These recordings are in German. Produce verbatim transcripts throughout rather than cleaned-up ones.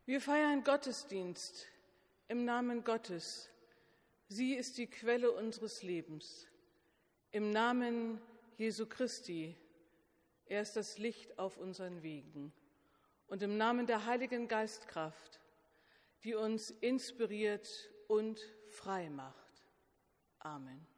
Wir feiern Gottesdienst im Namen Gottes. Sie ist die Quelle unseres Lebens. Im Namen Jesu Christi. Er ist das Licht auf unseren Wegen. Und im Namen der Heiligen Geistkraft, die uns inspiriert und frei macht. Amen.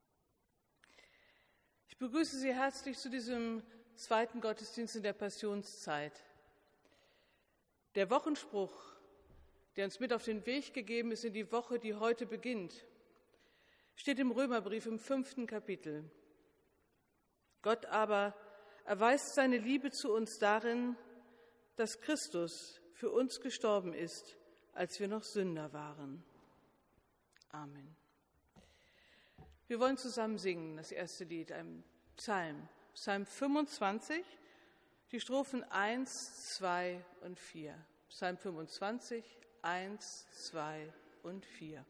Ich begrüße Sie herzlich zu diesem zweiten Gottesdienst in der Passionszeit. Der Wochenspruch, der uns mit auf den Weg gegeben ist in die Woche, die heute beginnt, steht im Römerbrief im fünften Kapitel. Gott aber erweist seine Liebe zu uns darin, dass Christus für uns gestorben ist, als wir noch Sünder waren. Amen. Wir wollen zusammen singen, das erste Lied, ein Psalm, Psalm fünfundzwanzig, die Strophen eins, zwei und vier. Psalm fünfundzwanzig, eins, zwei und vier.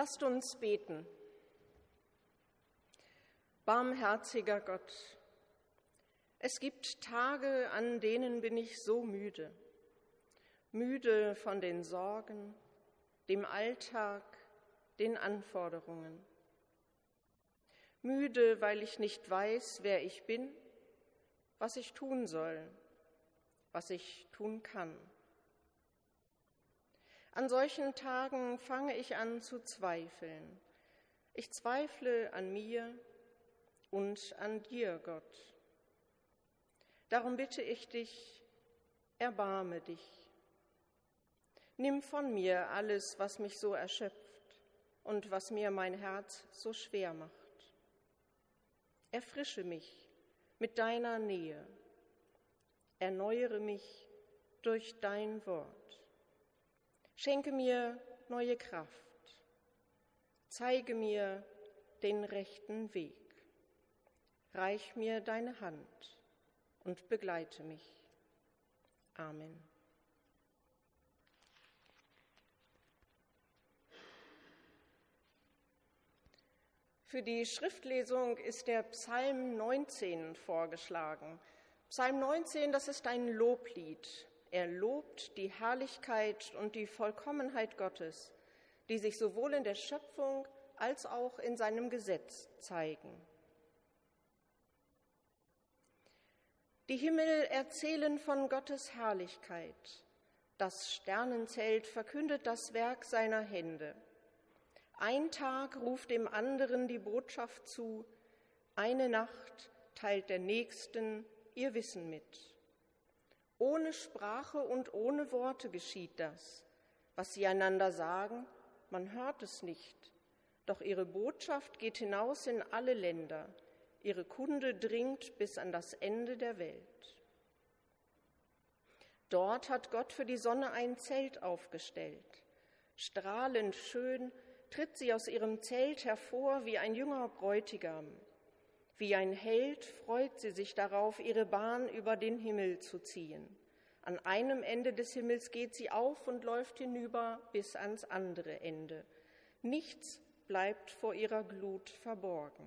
Lasst uns beten. Barmherziger Gott, es gibt Tage, an denen bin ich so müde. Müde von den Sorgen, dem Alltag, den Anforderungen. Müde, weil ich nicht weiß, wer ich bin, was ich tun soll, was ich tun kann. An solchen Tagen fange ich an zu zweifeln. Ich zweifle an mir und an dir, Gott. Darum bitte ich dich, erbarme dich. Nimm von mir alles, was mich so erschöpft und was mir mein Herz so schwer macht. Erfrische mich mit deiner Nähe. Erneuere mich durch dein Wort. Schenke mir neue Kraft. Zeige mir den rechten Weg. Reich mir deine Hand und begleite mich. Amen. Für die Schriftlesung ist der Psalm neunzehn vorgeschlagen. Psalm neunzehn, das ist ein Loblied. Er lobt die Herrlichkeit und die Vollkommenheit Gottes, die sich sowohl in der Schöpfung als auch in seinem Gesetz zeigen. Die Himmel erzählen von Gottes Herrlichkeit. Das Sternenzelt verkündet das Werk seiner Hände. Ein Tag ruft dem anderen die Botschaft zu, eine Nacht teilt der Nächsten ihr Wissen mit. Ohne Sprache und ohne Worte geschieht das. Was sie einander sagen, man hört es nicht. Doch ihre Botschaft geht hinaus in alle Länder. Ihre Kunde dringt bis an das Ende der Welt. Dort hat Gott für die Sonne ein Zelt aufgestellt. Strahlend schön tritt sie aus ihrem Zelt hervor wie ein junger Bräutigam. Wie ein Held freut sie sich darauf, ihre Bahn über den Himmel zu ziehen. An einem Ende des Himmels geht sie auf und läuft hinüber bis ans andere Ende. Nichts bleibt vor ihrer Glut verborgen.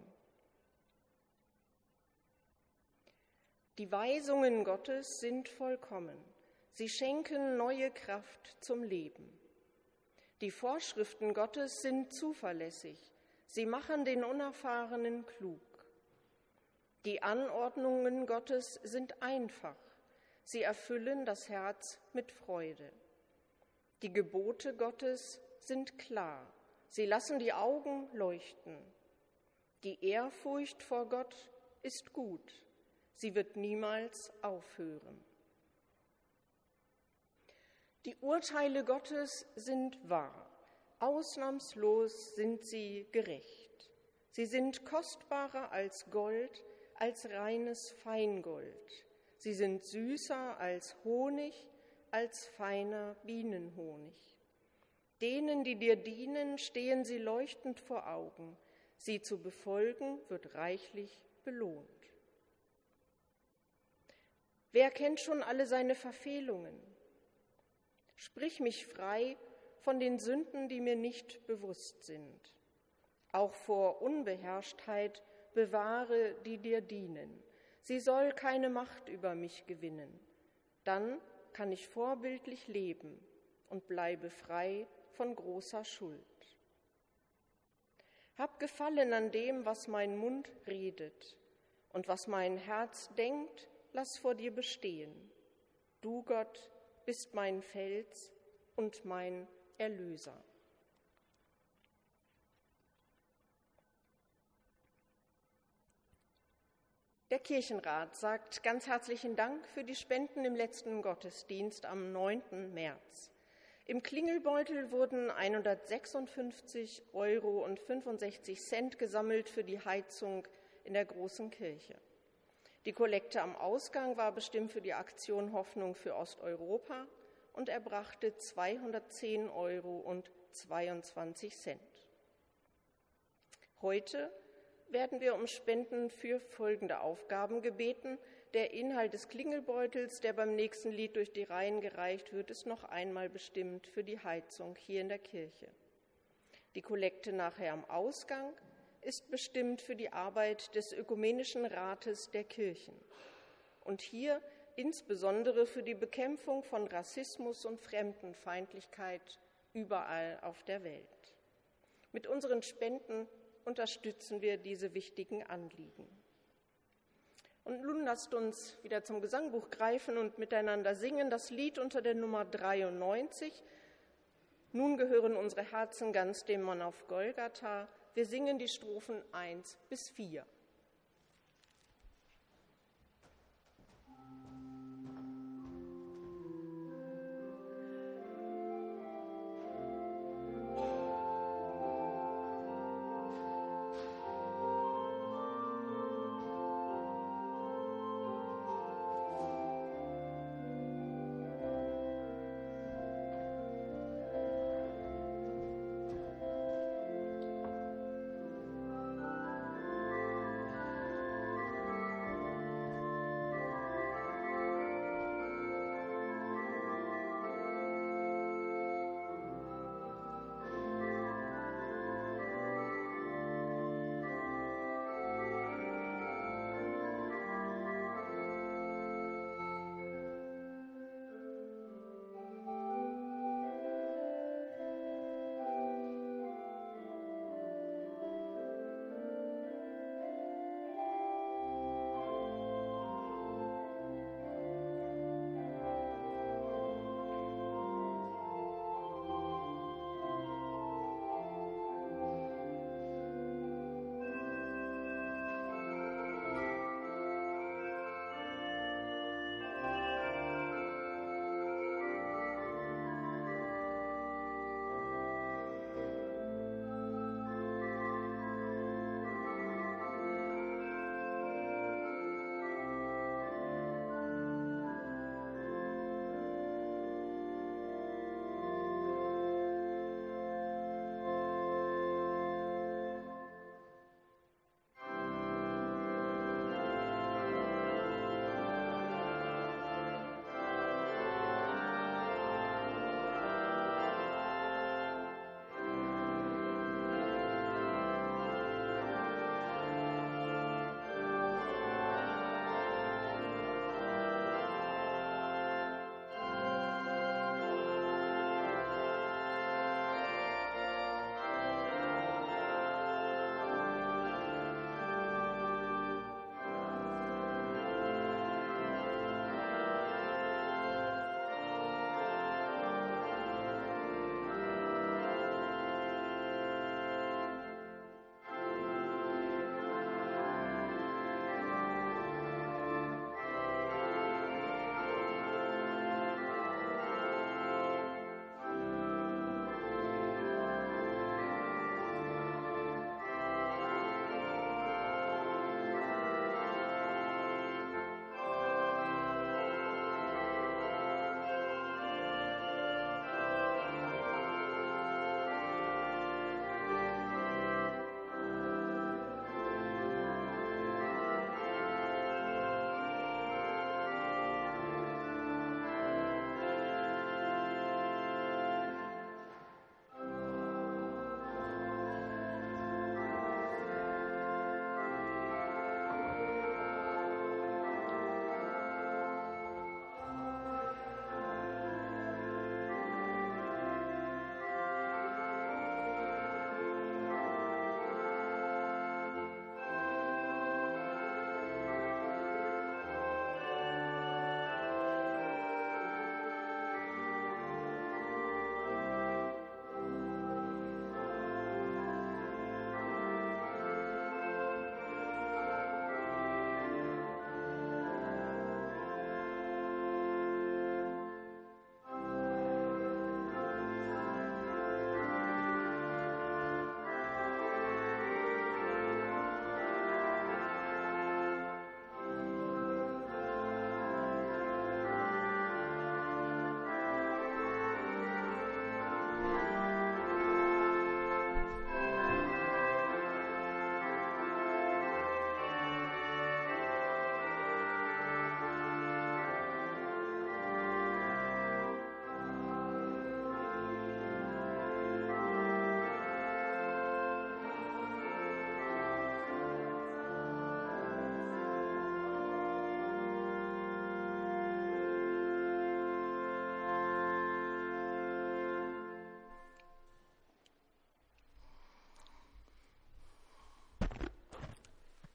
Die Weisungen Gottes sind vollkommen. Sie schenken neue Kraft zum Leben. Die Vorschriften Gottes sind zuverlässig. Sie machen den Unerfahrenen klug. Die Anordnungen Gottes sind einfach. Sie erfüllen das Herz mit Freude. Die Gebote Gottes sind klar. Sie lassen die Augen leuchten. Die Ehrfurcht vor Gott ist gut. Sie wird niemals aufhören. Die Urteile Gottes sind wahr. Ausnahmslos sind sie gerecht. Sie sind kostbarer als Gold, als reines Feingold. Sie sind süßer als Honig, als feiner Bienenhonig. Denen, die dir dienen, stehen sie leuchtend vor Augen. Sie zu befolgen, wird reichlich belohnt. Wer kennt schon alle seine Verfehlungen? Sprich mich frei von den Sünden, die mir nicht bewusst sind. Auch vor Unbeherrschtheit bewahre, die dir dienen. Sie soll keine Macht über mich gewinnen. Dann kann ich vorbildlich leben und bleibe frei von großer Schuld. Hab Gefallen an dem, was mein Mund redet, und was mein Herz denkt, lass vor dir bestehen. Du, Gott, bist mein Fels und mein Erlöser. Der Kirchenrat sagt ganz herzlichen Dank für die Spenden im letzten Gottesdienst am neunten März. Im Klingelbeutel wurden hundertsechsundfünfzig Euro und fünfundsechzig Cent gesammelt für die Heizung in der großen Kirche. Die Kollekte am Ausgang war bestimmt für die Aktion Hoffnung für Osteuropa und erbrachte zweihundertzehn Euro und zweiundzwanzig Cent. Heute werden wir um Spenden für folgende Aufgaben gebeten. Der Inhalt des Klingelbeutels, der beim nächsten Lied durch die Reihen gereicht wird, ist noch einmal bestimmt für die Heizung hier in der Kirche. Die Kollekte nachher am Ausgang ist bestimmt für die Arbeit des Ökumenischen Rates der Kirchen und hier insbesondere für die Bekämpfung von Rassismus und Fremdenfeindlichkeit überall auf der Welt. Mit unseren Spenden unterstützen wir diese wichtigen Anliegen. Und nun lasst uns wieder zum Gesangbuch greifen und miteinander singen das Lied unter der Nummer dreiundneunzig. Nun gehören unsere Herzen ganz dem Mann auf Golgatha. Wir singen die Strophen eins bis vier. Thank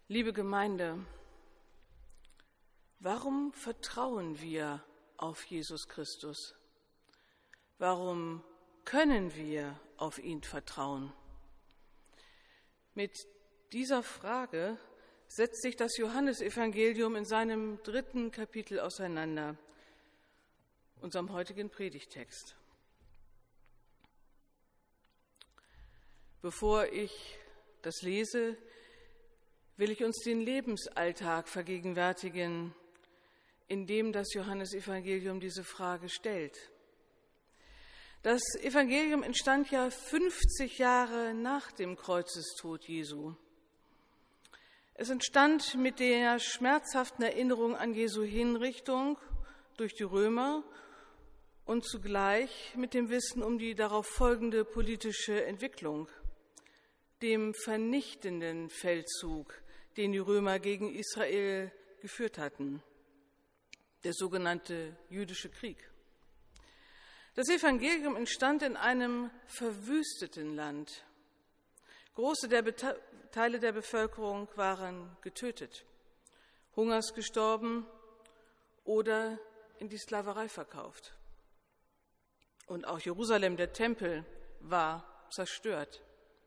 Liebe Gemeinde, warum vertrauen wir auf Jesus Christus? Warum können wir auf ihn vertrauen? Mit dieser Frage setzt sich das Johannesevangelium in seinem dritten Kapitel auseinander, unserem heutigen Predigtext. Bevor ich das lese, will ich uns den Lebensalltag vergegenwärtigen, in dem das Johannesevangelium diese Frage stellt. Das Evangelium entstand ja fünfzig Jahre nach dem Kreuzestod Jesu. Es entstand mit der schmerzhaften Erinnerung an Jesu Hinrichtung durch die Römer und zugleich mit dem Wissen um die darauf folgende politische Entwicklung, dem vernichtenden Feldzug, den die Römer gegen Israel geführt hatten, der sogenannte Jüdische Krieg. Das Evangelium entstand in einem verwüsteten Land. Große der Bete- Teile der Bevölkerung waren getötet, hungers gestorben oder in die Sklaverei verkauft. Und auch Jerusalem, der Tempel, war zerstört.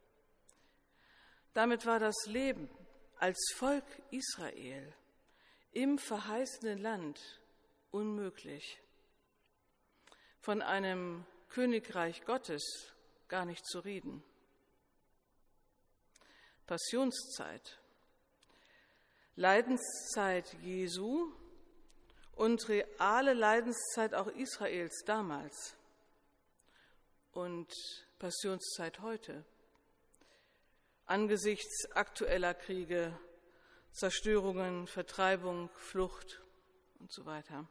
Damit war das Leben als Volk Israel im verheißenen Land unmöglich. Von einem Königreich Gottes gar nicht zu reden. Passionszeit, Leidenszeit Jesu und reale Leidenszeit auch Israels damals und Passionszeit heute. Angesichts aktueller Kriege, Zerstörungen, Vertreibung, Flucht und so weiter.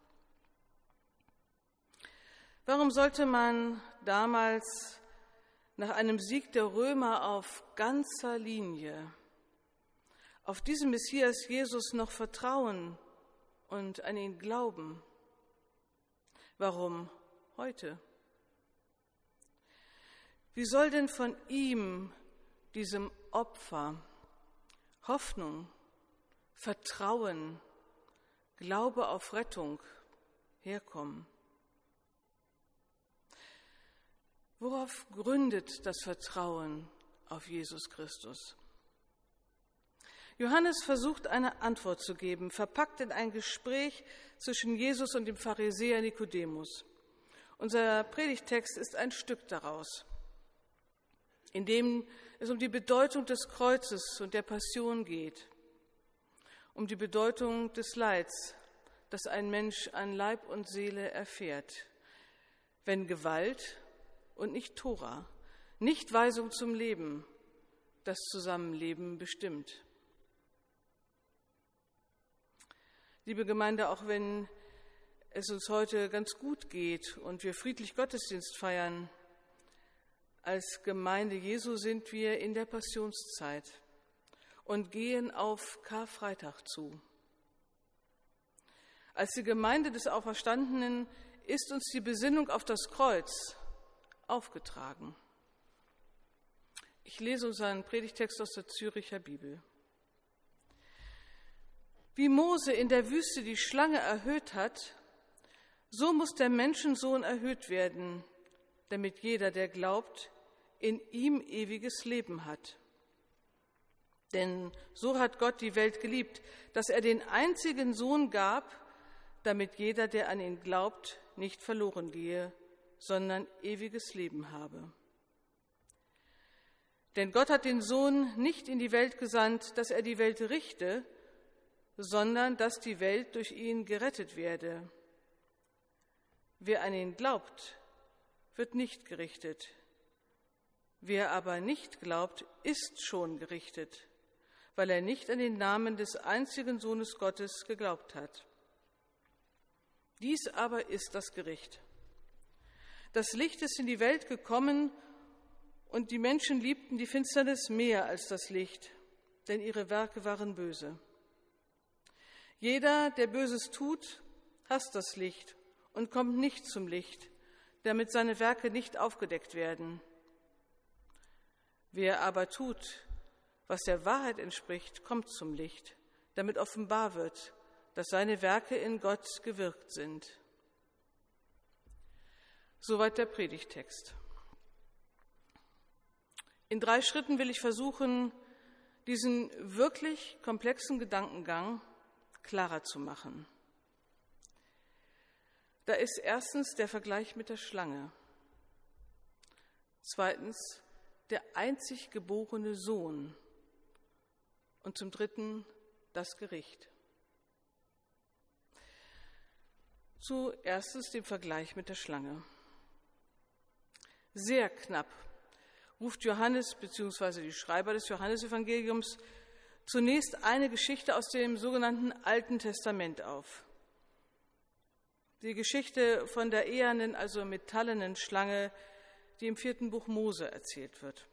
Warum sollte man damals nach einem Sieg der Römer auf ganzer Linie auf diesen Messias Jesus noch vertrauen und an ihn glauben? Warum heute? Wie soll denn von ihm, diesem Opfer, Hoffnung, Vertrauen, Glaube auf Rettung herkommen? Worauf gründet das Vertrauen auf Jesus Christus? Johannes versucht eine Antwort zu geben, verpackt in ein Gespräch zwischen Jesus und dem Pharisäer Nikodemus. Unser Predigtext ist ein Stück daraus, in dem es um die Bedeutung des Kreuzes und der Passion geht, um die Bedeutung des Leids, das ein Mensch an Leib und Seele erfährt, wenn Gewalt und nicht Tora, nicht Weisung zum Leben, das Zusammenleben bestimmt. Liebe Gemeinde, auch wenn es uns heute ganz gut geht und wir friedlich Gottesdienst feiern, als Gemeinde Jesu sind wir in der Passionszeit und gehen auf Karfreitag zu. Als die Gemeinde des Auferstandenen ist uns die Besinnung auf das Kreuz aufgetragen. Ich lese unseren Predigtext aus der Züricher Bibel. Wie Mose in der Wüste die Schlange erhöht hat, so muss der Menschensohn erhöht werden, damit jeder, der glaubt, in ihm ewiges Leben hat. Denn so hat Gott die Welt geliebt, dass er den einzigen Sohn gab, damit jeder, der an ihn glaubt, nicht verloren gehe, sondern ewiges Leben habe. Denn Gott hat den Sohn nicht in die Welt gesandt, dass er die Welt richte, sondern dass die Welt durch ihn gerettet werde. Wer an ihn glaubt, wird nicht gerichtet. Wer aber nicht glaubt, ist schon gerichtet, weil er nicht an den Namen des einzigen Sohnes Gottes geglaubt hat. Dies aber ist das Gericht. Das Licht ist in die Welt gekommen, und die Menschen liebten die Finsternis mehr als das Licht, denn ihre Werke waren böse. Jeder, der Böses tut, hasst das Licht und kommt nicht zum Licht, damit seine Werke nicht aufgedeckt werden. Wer aber tut, was der Wahrheit entspricht, kommt zum Licht, damit offenbar wird, dass seine Werke in Gott gewirkt sind. Soweit der Predigttext. In drei Schritten will ich versuchen, diesen wirklich komplexen Gedankengang klarer zu machen. Da ist erstens der Vergleich mit der Schlange. Zweitens der einzig geborene Sohn. Und zum Dritten das Gericht. Zuerst dem Vergleich mit der Schlange. Sehr knapp ruft Johannes bzw. die Schreiber des Johannesevangeliums zunächst eine Geschichte aus dem sogenannten Alten Testament auf. Die Geschichte von der ehernen, also metallenen Schlange, die im vierten Buch Mose erzählt wird.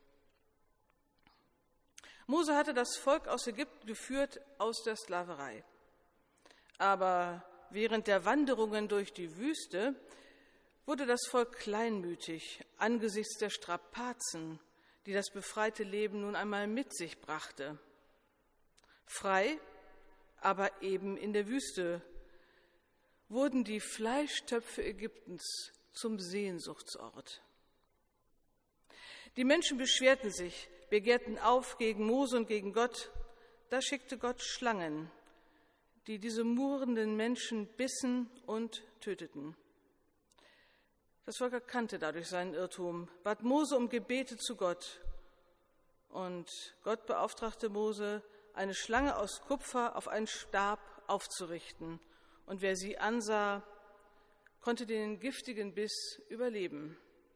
Mose hatte das Volk aus Ägypten geführt aus der Sklaverei. Aber während der Wanderungen durch die Wüste wurde das Volk kleinmütig angesichts der Strapazen, die das befreite Leben nun einmal mit sich brachte. Frei, aber eben in der Wüste, wurden die Fleischtöpfe Ägyptens zum Sehnsuchtsort. Die Menschen beschwerten sich, begehrten auf gegen Mose und gegen Gott. Da schickte Gott Schlangen, die diese murrenden Menschen bissen und töteten. Das Volk erkannte dadurch seinen Irrtum, bat Mose um Gebete zu Gott. Und Gott beauftragte Mose, eine Schlange aus Kupfer auf einen Stab aufzurichten. Und wer sie ansah, konnte den giftigen Biss überleben.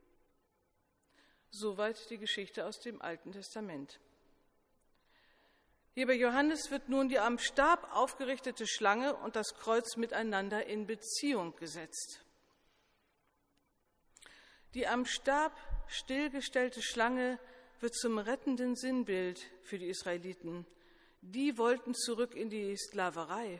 Soweit die Geschichte aus dem Alten Testament. Hier bei Johannes wird nun die am Stab aufgerichtete Schlange und das Kreuz miteinander in Beziehung gesetzt. Die am Stab stillgestellte Schlange wird zum rettenden Sinnbild für die Israeliten. Die wollten zurück in die Sklaverei.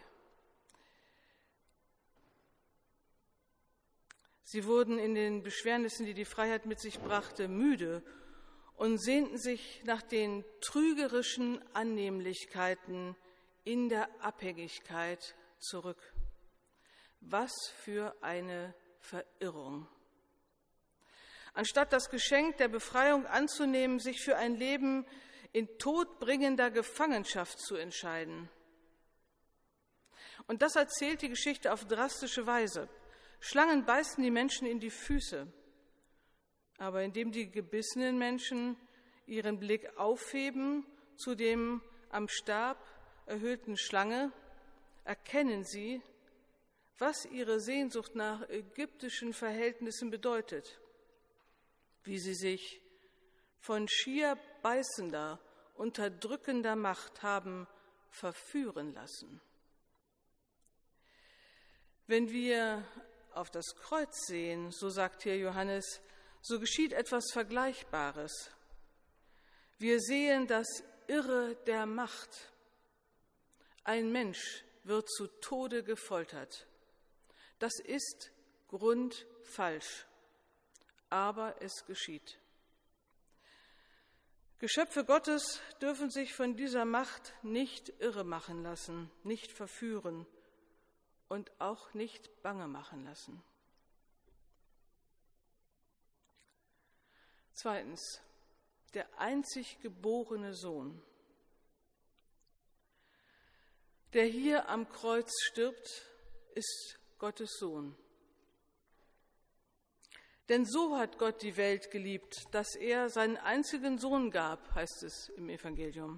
Sie wurden in den Beschwernissen, die die Freiheit mit sich brachte, müde und sehnten sich nach den trügerischen Annehmlichkeiten in der Abhängigkeit zurück. Was für eine Verirrung! Anstatt das Geschenk der Befreiung anzunehmen, sich für ein Leben in todbringender Gefangenschaft zu entscheiden. Und das erzählt die Geschichte auf drastische Weise. Schlangen beißen die Menschen in die Füße, aber indem die gebissenen Menschen ihren Blick aufheben zu dem am Stab erhöhten Schlange, erkennen sie, was ihre Sehnsucht nach ägyptischen Verhältnissen bedeutet, wie sie sich von schier beißender, unterdrückender Macht haben verführen lassen. Wenn wir auf das Kreuz sehen, so sagt hier Johannes, so geschieht etwas Vergleichbares. Wir sehen das Irre der Macht. Ein Mensch wird zu Tode gefoltert. Das ist grundfalsch, aber es geschieht. Geschöpfe Gottes dürfen sich von dieser Macht nicht irre machen lassen, nicht verführen und auch nicht bange machen lassen. Zweitens, der einzig geborene Sohn, der hier am Kreuz stirbt, ist Gottes Sohn. Denn so hat Gott die Welt geliebt, dass er seinen einzigen Sohn gab, heißt es im Evangelium.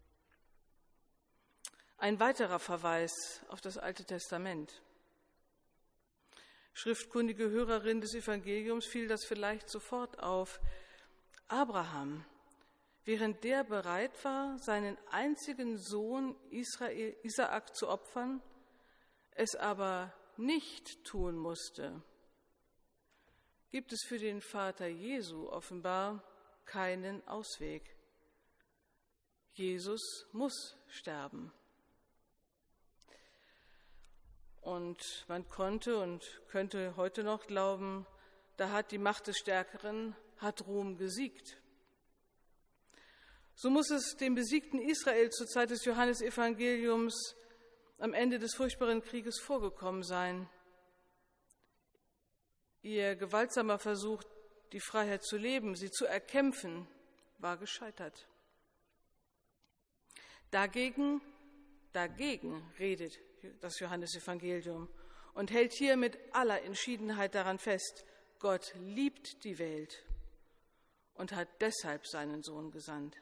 Ein weiterer Verweis auf das Alte Testament. Schriftkundige Hörerin des Evangeliums fiel das vielleicht sofort auf. Abraham, während der bereit war, seinen einzigen Sohn Israel, Isaak zu opfern, es aber nicht tun musste, gibt es für den Vater Jesu offenbar keinen Ausweg. Jesus muss sterben. Und man konnte und könnte heute noch glauben, da hat die Macht des Stärkeren, hat Rom gesiegt. So muss es dem besiegten Israel zur Zeit des Johannesevangeliums am Ende des furchtbaren Krieges vorgekommen sein. Ihr gewaltsamer Versuch, die Freiheit zu leben, sie zu erkämpfen, war gescheitert. Dagegen, dagegen redet das Johannesevangelium und hält hier mit aller Entschiedenheit daran fest, Gott liebt die Welt und hat deshalb seinen Sohn gesandt.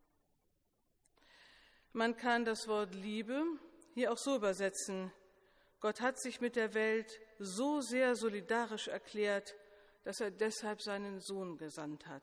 Man kann das Wort Liebe hier auch so übersetzen: Gott hat sich mit der Welt so sehr solidarisch erklärt, dass er deshalb seinen Sohn gesandt hat.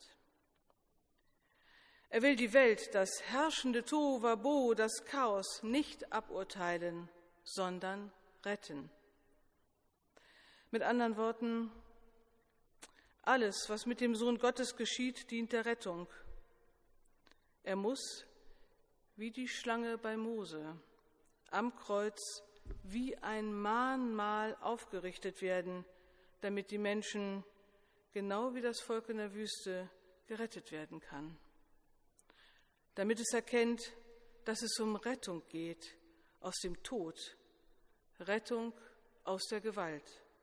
Er will die Welt, das herrschende Tohuwabohu, das Chaos, nicht aburteilen, sondern retten. Mit anderen Worten, alles, was mit dem Sohn Gottes geschieht, dient der Rettung. Er muss, wie die Schlange bei Mose, am Kreuz wie ein Mahnmal aufgerichtet werden, damit die Menschen, genau wie das Volk in der Wüste, gerettet werden kann. Damit es erkennt, dass es um Rettung geht aus dem Tod, Rettung aus der Gewalt.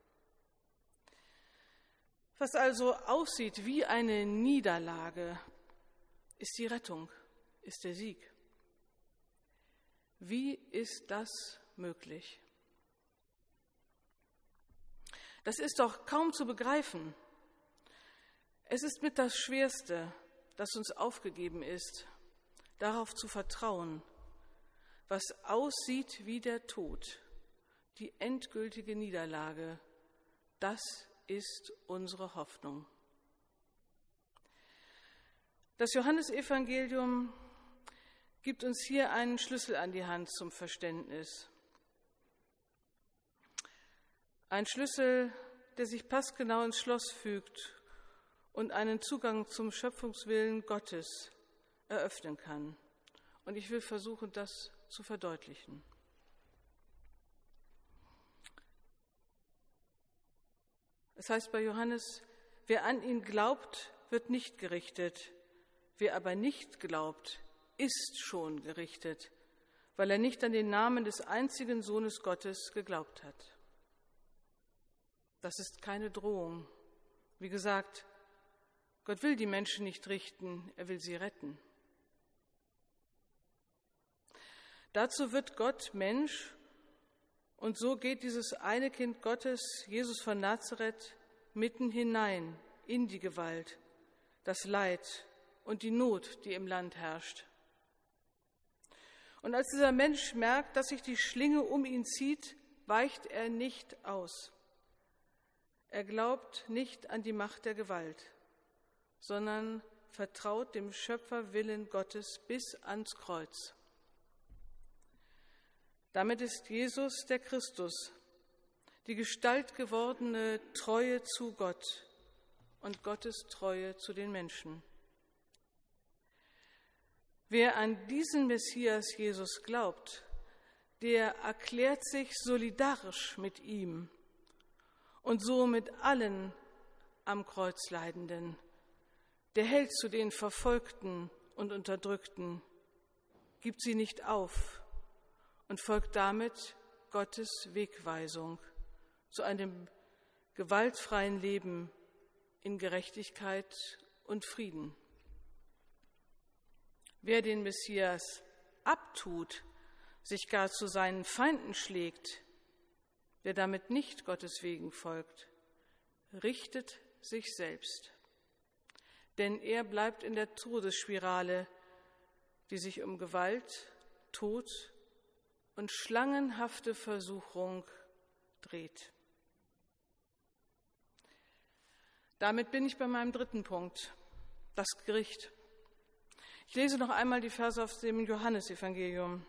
Was also aussieht wie eine Niederlage, ist die Rettung, ist der Sieg. Wie ist das möglich? Das ist doch kaum zu begreifen. Es ist mit das Schwerste, das uns aufgegeben ist, darauf zu vertrauen, was aussieht wie der Tod, die endgültige Niederlage, das ist unsere Hoffnung. Das Johannesevangelium gibt uns hier einen Schlüssel an die Hand zum Verständnis. Ein Schlüssel, der sich passgenau ins Schloss fügt und einen Zugang zum Schöpfungswillen Gottes eröffnen kann. Und ich will versuchen, das zu verdeutlichen. Es heißt bei Johannes, wer an ihn glaubt, wird nicht gerichtet. Wer aber nicht glaubt, ist schon gerichtet, weil er nicht an den Namen des einzigen Sohnes Gottes geglaubt hat. Das ist keine Drohung. Wie gesagt, Gott will die Menschen nicht richten, er will sie retten. Dazu wird Gott Mensch, und so geht dieses eine Kind Gottes, Jesus von Nazareth, mitten hinein in die Gewalt, das Leid und die Not, die im Land herrscht. Und als dieser Mensch merkt, dass sich die Schlinge um ihn zieht, weicht er nicht aus. Er glaubt nicht an die Macht der Gewalt, sondern vertraut dem Schöpferwillen Gottes bis ans Kreuz. Damit ist Jesus der Christus, die gestaltgewordene Treue zu Gott und Gottes Treue zu den Menschen. Wer an diesen Messias Jesus glaubt, der erklärt sich solidarisch mit ihm und so mit allen am Kreuz Leidenden. Der hält zu den Verfolgten und Unterdrückten, gibt sie nicht auf und folgt damit Gottes Wegweisung zu einem gewaltfreien Leben in Gerechtigkeit und Frieden. Wer den Messias abtut, sich gar zu seinen Feinden schlägt, wer damit nicht Gottes Wegen folgt, richtet sich selbst. Denn er bleibt in der Todesspirale, die sich um Gewalt, Tod und schlangenhafte Versuchung dreht. Damit bin ich bei meinem dritten Punkt, das Gericht. Ich lese noch einmal die Verse aus dem Johannesevangelium.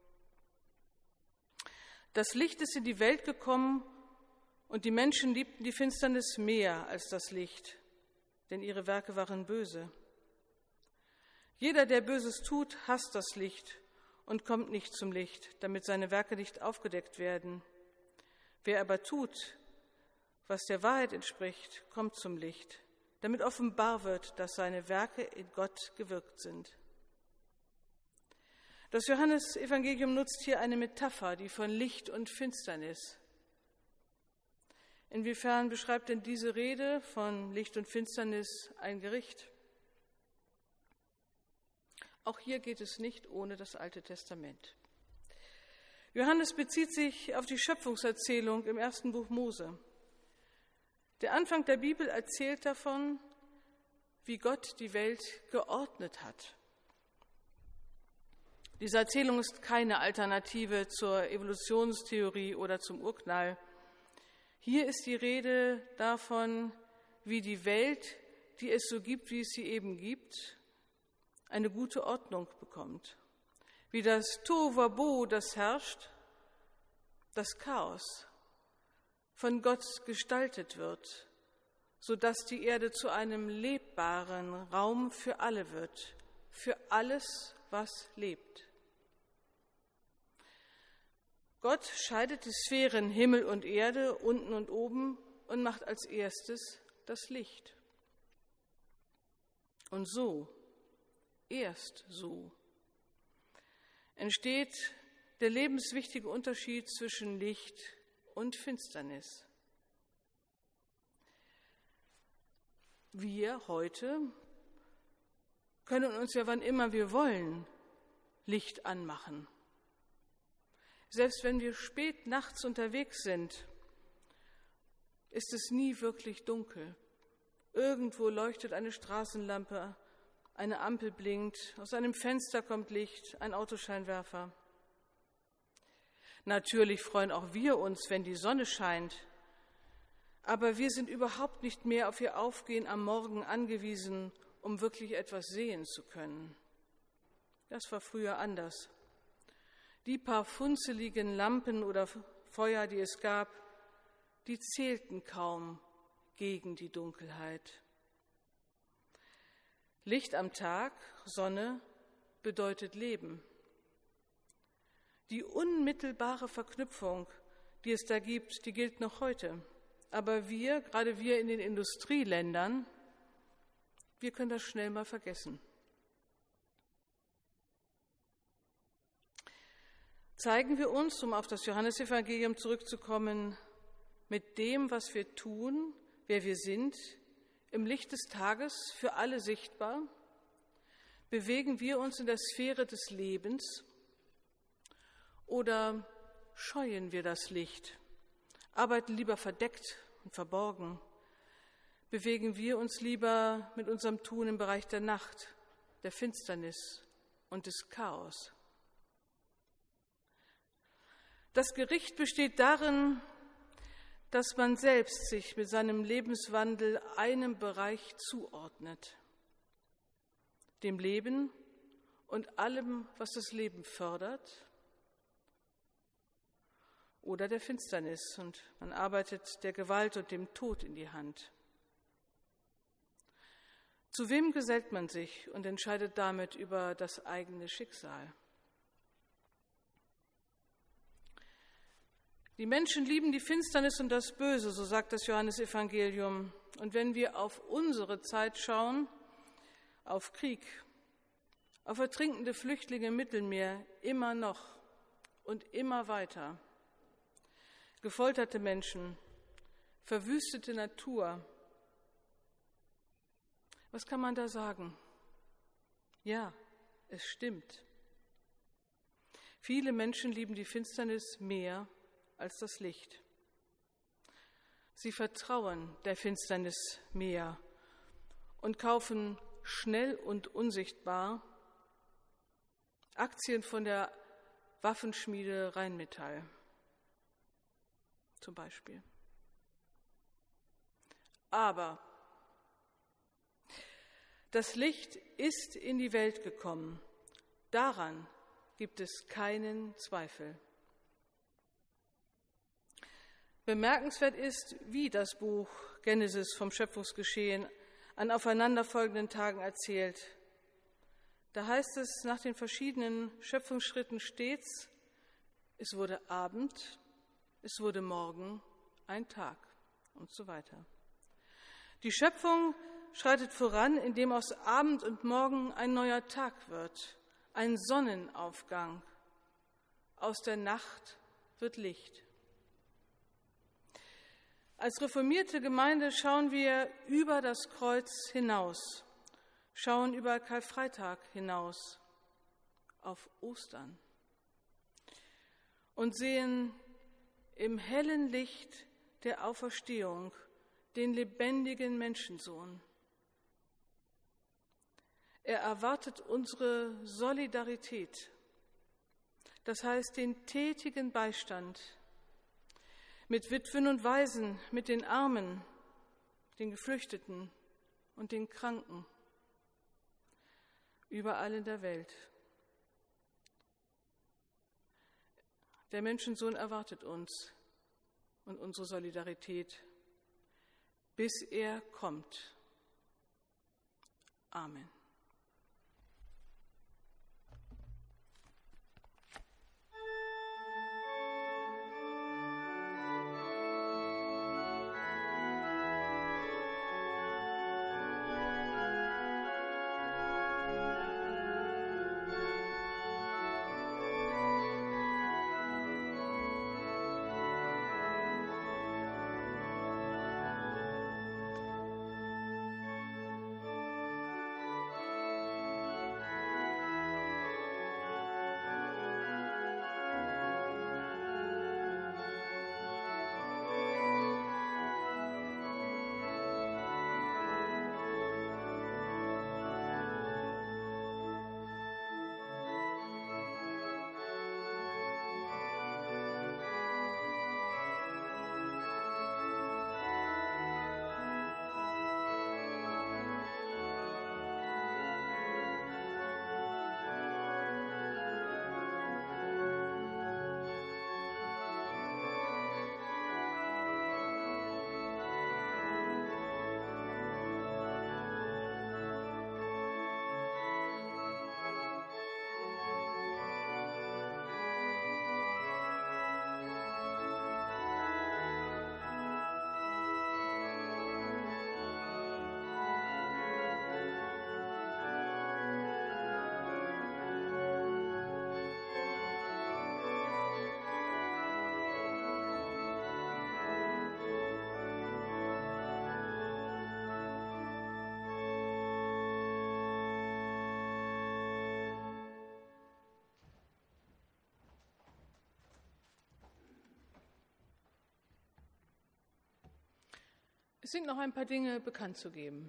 Das Licht ist in die Welt gekommen und die Menschen liebten die Finsternis mehr als das Licht, denn ihre Werke waren böse. Jeder, der Böses tut, hasst das Licht und kommt nicht zum Licht, damit seine Werke nicht aufgedeckt werden. Wer aber tut, was der Wahrheit entspricht, kommt zum Licht, damit offenbar wird, dass seine Werke in Gott gewirkt sind. Das Johannesevangelium nutzt hier eine Metapher, die von Licht und Finsternis. Inwiefern beschreibt denn diese Rede von Licht und Finsternis ein Gericht? Auch hier geht es nicht ohne das Alte Testament. Johannes bezieht sich auf die Schöpfungserzählung im ersten Buch Mose. Der Anfang der Bibel erzählt davon, wie Gott die Welt geordnet hat. Diese Erzählung ist keine Alternative zur Evolutionstheorie oder zum Urknall. Hier ist die Rede davon, wie die Welt, die es so gibt, wie es sie eben gibt, eine gute Ordnung bekommt. Wie das Tohuwabohu, das herrscht, das Chaos, von Gott gestaltet wird, sodass die Erde zu einem lebbaren Raum für alle wird, für alles, was lebt. Gott scheidet die Sphären Himmel und Erde, unten und oben, und macht als erstes das Licht. Und so, erst so, entsteht der lebenswichtige Unterschied zwischen Licht und Finsternis. Wir heute können uns ja, wann immer wir wollen, Licht anmachen. Selbst wenn wir spät nachts unterwegs sind, ist es nie wirklich dunkel. Irgendwo leuchtet eine Straßenlampe, eine Ampel blinkt, aus einem Fenster kommt Licht, ein Autoscheinwerfer. Natürlich freuen auch wir uns, wenn die Sonne scheint, aber wir sind überhaupt nicht mehr auf ihr Aufgehen am Morgen angewiesen, um wirklich etwas sehen zu können. Das war früher anders. Die paar funzeligen Lampen oder Feuer, die es gab, die zählten kaum gegen die Dunkelheit. Licht am Tag, Sonne, bedeutet Leben. Die unmittelbare Verknüpfung, die es da gibt, die gilt noch heute. Aber wir, gerade wir in den Industrieländern, wir können das schnell mal vergessen. Zeigen wir uns, um auf das Johannesevangelium zurückzukommen, mit dem, was wir tun, wer wir sind, im Licht des Tages für alle sichtbar? Bewegen wir uns in der Sphäre des Lebens oder scheuen wir das Licht, arbeiten lieber verdeckt und verborgen? Bewegen wir uns lieber mit unserem Tun im Bereich der Nacht, der Finsternis und des Chaos? Das Gericht besteht darin, dass man selbst sich mit seinem Lebenswandel einem Bereich zuordnet, dem Leben und allem, was das Leben fördert, oder der Finsternis, und man arbeitet der Gewalt und dem Tod in die Hand. Zu wem gesellt man sich und entscheidet damit über das eigene Schicksal? Die Menschen lieben die Finsternis und das Böse, so sagt das Johannesevangelium. Und wenn wir auf unsere Zeit schauen, auf Krieg, auf ertrinkende Flüchtlinge im Mittelmeer, immer noch und immer weiter, gefolterte Menschen, verwüstete Natur, was kann man da sagen? Ja, es stimmt. Viele Menschen lieben die Finsternis mehr als das Licht. Sie vertrauen der Finsternis mehr und kaufen schnell und unsichtbar Aktien von der Waffenschmiede Rheinmetall zum Beispiel. Aber das Licht ist in die Welt gekommen. Daran gibt es keinen Zweifel. Bemerkenswert ist, wie das Buch Genesis vom Schöpfungsgeschehen an aufeinanderfolgenden Tagen erzählt. Da heißt es nach den verschiedenen Schöpfungsschritten stets, es wurde Abend, es wurde Morgen, ein Tag und so weiter. Die Schöpfung schreitet voran, indem aus Abend und Morgen ein neuer Tag wird, ein Sonnenaufgang. Aus der Nacht wird Licht. Als reformierte Gemeinde schauen wir über das Kreuz hinaus, schauen über Karfreitag hinaus auf Ostern und sehen im hellen Licht der Auferstehung den lebendigen Menschensohn. Er erwartet unsere Solidarität, das heißt den tätigen Beistand mit Witwen und Waisen, mit den Armen, den Geflüchteten und den Kranken, überall in der Welt. Der Menschensohn erwartet uns und unsere Solidarität, bis er kommt. Amen. Es sind noch ein paar Dinge bekannt zu geben.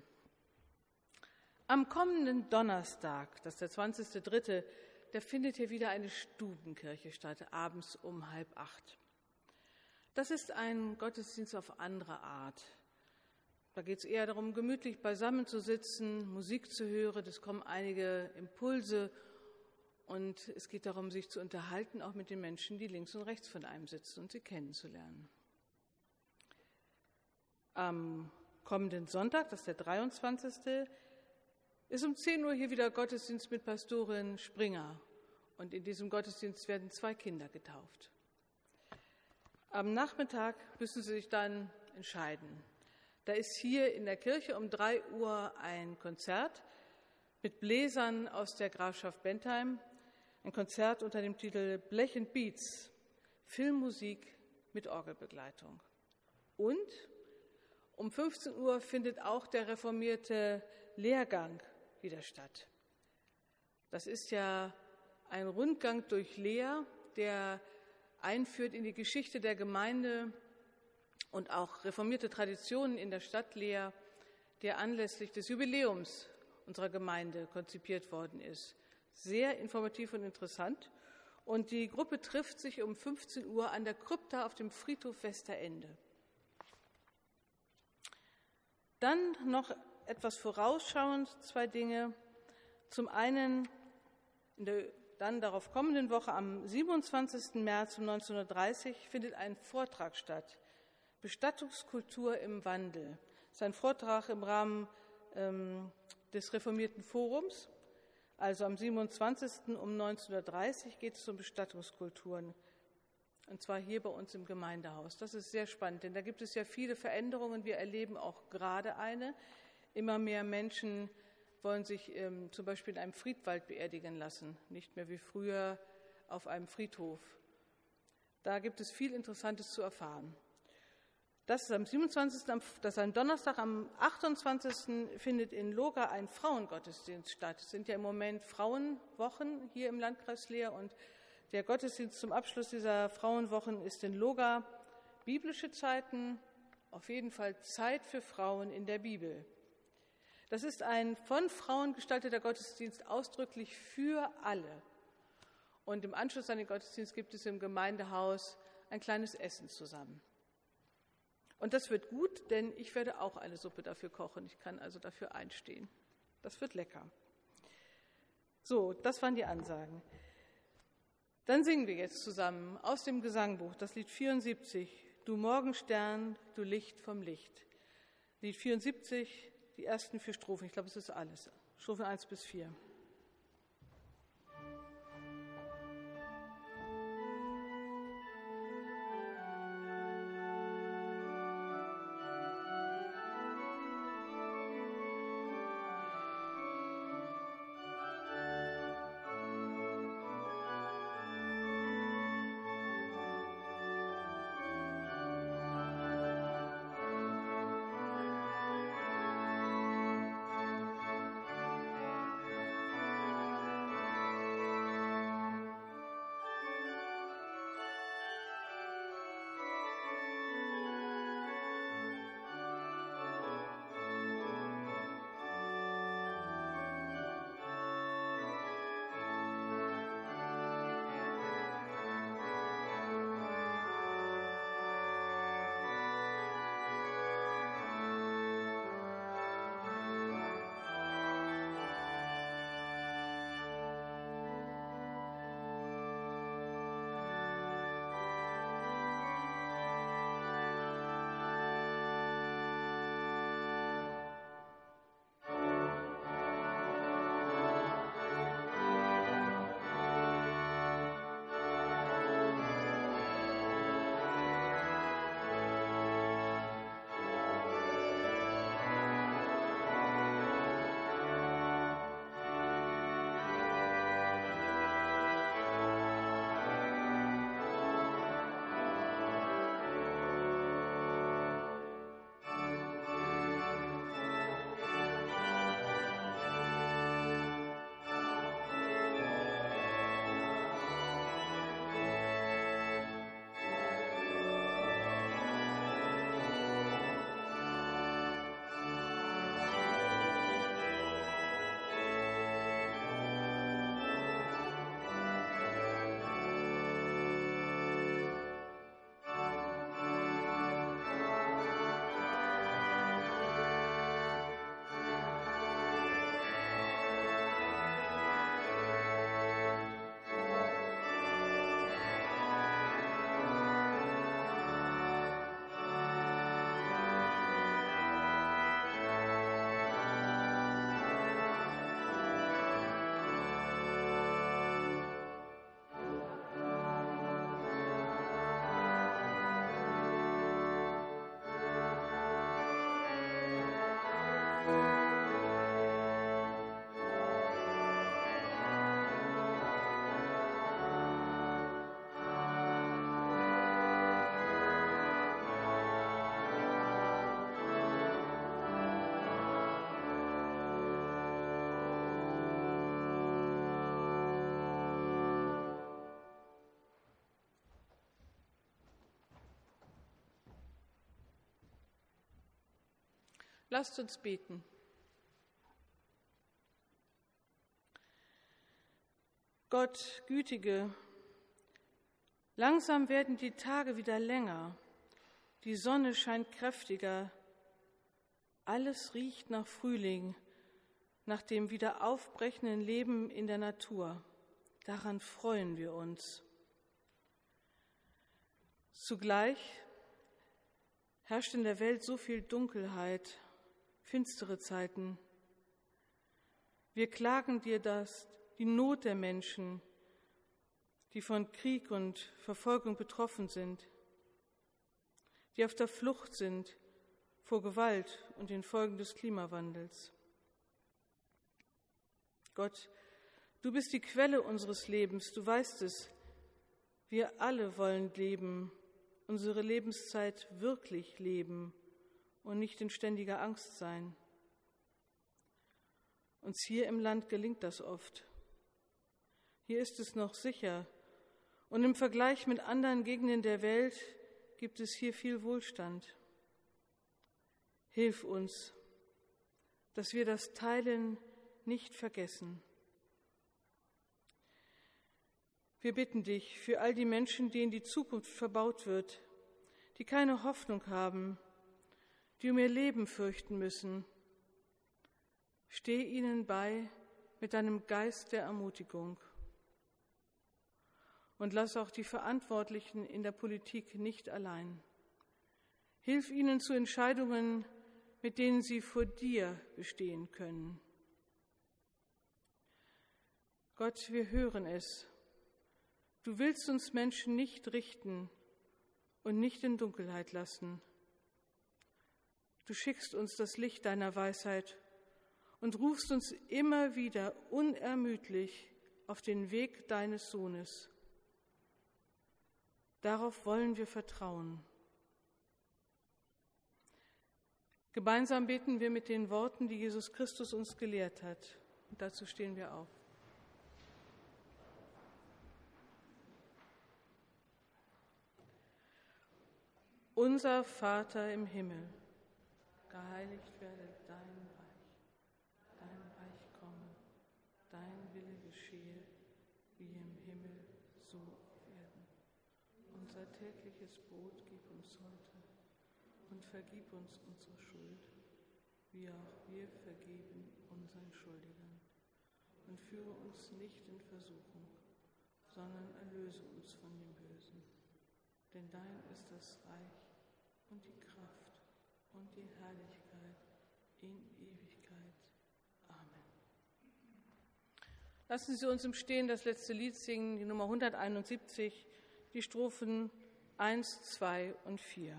Am kommenden Donnerstag, das ist der zwanzigster dritte, da findet hier wieder eine Stubenkirche statt, abends um halb acht. Das ist ein Gottesdienst auf andere Art. Da geht es eher darum, gemütlich beisammen zu sitzen, Musik zu hören. Es kommen einige Impulse und es geht darum, sich zu unterhalten, auch mit den Menschen, die links und rechts von einem sitzen und sie kennenzulernen. Am kommenden Sonntag, das ist der dreiundzwanzigste, ist um zehn Uhr hier wieder Gottesdienst mit Pastorin Springer. Und in diesem Gottesdienst werden zwei Kinder getauft. Am Nachmittag müssen Sie sich dann entscheiden. Da ist hier in der Kirche um drei Uhr ein Konzert mit Bläsern aus der Grafschaft Bentheim. Ein Konzert unter dem Titel Blech and Beats, Filmmusik mit Orgelbegleitung. Und um fünfzehn Uhr findet auch der reformierte Lehrgang wieder statt. Das ist ja ein Rundgang durch Lehr, der einführt in die Geschichte der Gemeinde und auch reformierte Traditionen in der Stadt Lehr, der anlässlich des Jubiläums unserer Gemeinde konzipiert worden ist. Sehr informativ und interessant. Und die Gruppe trifft sich um fünfzehn Uhr an der Krypta auf dem Friedhof Westerende. Dann noch etwas vorausschauend, zwei Dinge. Zum einen in der dann darauf kommenden Woche am siebenundzwanzigsten März um neunzehn Uhr dreißig findet ein Vortrag statt, Bestattungskultur im Wandel. Das ist ein Vortrag im Rahmen ähm, des Reformierten Forums. Also am siebenundzwanzigsten um neunzehn Uhr dreißig geht es um Bestattungskulturen. Und zwar hier bei uns im Gemeindehaus. Das ist sehr spannend, denn da gibt es ja viele Veränderungen. Wir erleben auch gerade eine. Immer mehr Menschen wollen sich ähm, zum Beispiel in einem Friedwald beerdigen lassen, nicht mehr wie früher auf einem Friedhof. Da gibt es viel Interessantes zu erfahren. Das ist am siebenundzwanzigsten Das ist ein Donnerstag. Am achtundzwanzigsten findet in Loga ein Frauengottesdienst statt. Es sind ja im Moment Frauenwochen hier im Landkreis Leer und der Gottesdienst zum Abschluss dieser Frauenwochen ist in Loga. Biblische Zeiten, auf jeden Fall Zeit für Frauen in der Bibel. Das ist ein von Frauen gestalteter Gottesdienst, ausdrücklich für alle. Und im Anschluss an den Gottesdienst gibt es im Gemeindehaus ein kleines Essen zusammen. Und das wird gut, denn ich werde auch eine Suppe dafür kochen. Ich kann also dafür einstehen. Das wird lecker. So, das waren die Ansagen. Dann singen wir jetzt zusammen aus dem Gesangbuch das Lied vierundsiebzig, Du Morgenstern, du Licht vom Licht. Lied vierundsiebzig, die ersten vier Strophen. Ich glaube, es ist alles. Strophen eins bis vier. Lasst uns beten. Gott, Gütige, langsam werden die Tage wieder länger, die Sonne scheint kräftiger, alles riecht nach Frühling, nach dem wieder aufbrechenden Leben in der Natur. Daran freuen wir uns. Zugleich herrscht in der Welt so viel Dunkelheit, finstere Zeiten. Wir klagen dir das, die Not der Menschen, die von Krieg und Verfolgung betroffen sind, die auf der Flucht sind vor Gewalt und den Folgen des Klimawandels. Gott, du bist die Quelle unseres Lebens, du weißt es. Wir alle wollen leben, unsere Lebenszeit wirklich leben und nicht in ständiger Angst sein. Uns hier im Land gelingt das oft. Hier ist es noch sicher und im Vergleich mit anderen Gegenden der Welt gibt es hier viel Wohlstand. Hilf uns, dass wir das Teilen nicht vergessen. Wir bitten dich für all die Menschen, denen die Zukunft verbaut wird, die keine Hoffnung haben, die um ihr Leben fürchten müssen. Steh ihnen bei mit deinem Geist der Ermutigung. Und lass auch die Verantwortlichen in der Politik nicht allein. Hilf ihnen zu Entscheidungen, mit denen sie vor dir bestehen können. Gott, wir hören es. Du willst uns Menschen nicht richten und nicht in Dunkelheit lassen. Du schickst uns das Licht deiner Weisheit und rufst uns immer wieder unermüdlich auf den Weg deines Sohnes. Darauf wollen wir vertrauen. Gemeinsam beten wir mit den Worten, die Jesus Christus uns gelehrt hat. Und dazu stehen wir auf. Unser Vater im Himmel, geheiligt werde dein Reich, dein Reich komme, dein Wille geschehe, wie im Himmel, so auf Erden. Unser tägliches Brot gib uns heute und vergib uns unsere Schuld, wie auch wir vergeben unseren Schuldigern. Und führe uns nicht in Versuchung, sondern erlöse uns von dem Bösen. Denn dein ist das Reich und die Kraft und die Herrlichkeit in Ewigkeit. Amen. Lassen Sie uns im Stehen das letzte Lied singen, die Nummer hunderteinundsiebzig, die Strophen eins, zwei und vier.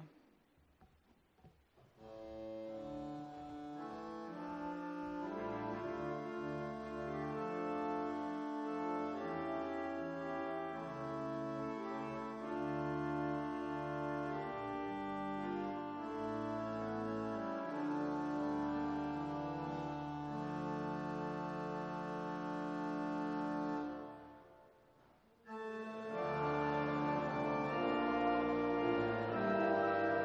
Thank you.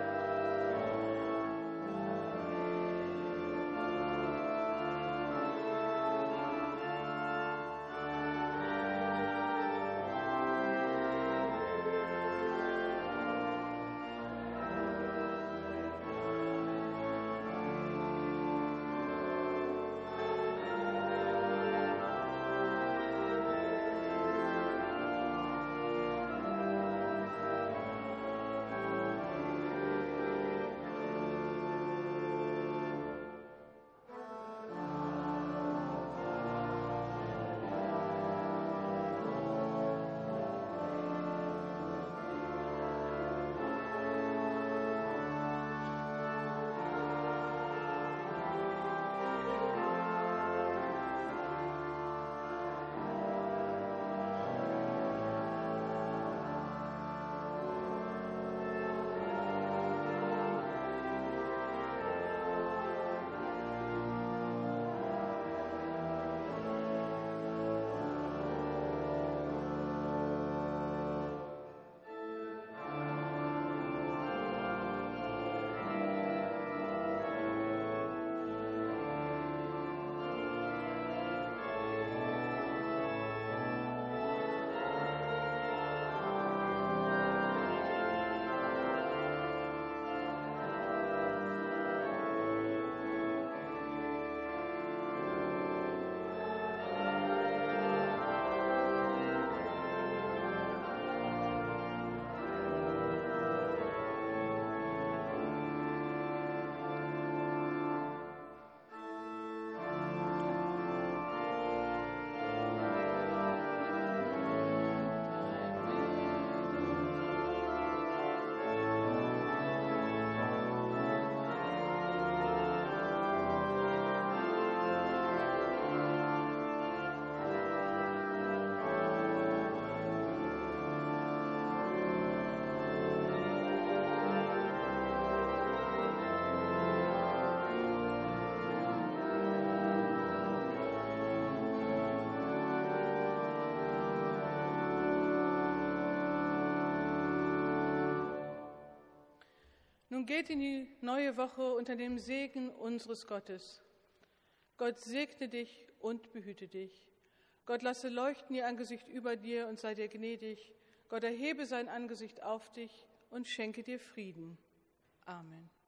Nun geht in die neue Woche unter dem Segen unseres Gottes. Gott segne dich und behüte dich. Gott lasse leuchten ihr Angesicht über dir und sei dir gnädig. Gott erhebe sein Angesicht auf dich und schenke dir Frieden. Amen.